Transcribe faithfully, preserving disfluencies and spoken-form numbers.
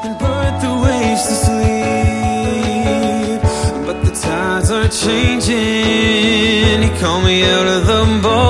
and put the waves to sleep. But the tides are changing. He called me out of the boat.